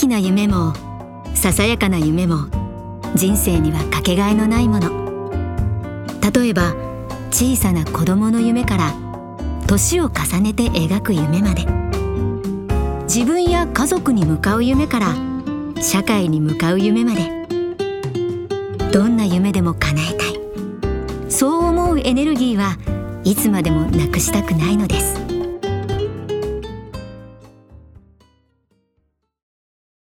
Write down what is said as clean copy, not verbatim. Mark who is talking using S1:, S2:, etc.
S1: きな夢もささやかな夢も人生にはかけがえのないもの。例えば小さな子供の夢から年を重ねて描く夢まで、自分や家族に向かう夢から社会に向かう夢まで、どんな夢でも叶えたい、そう思うエネルギーはいつまでもなくしたくないのです。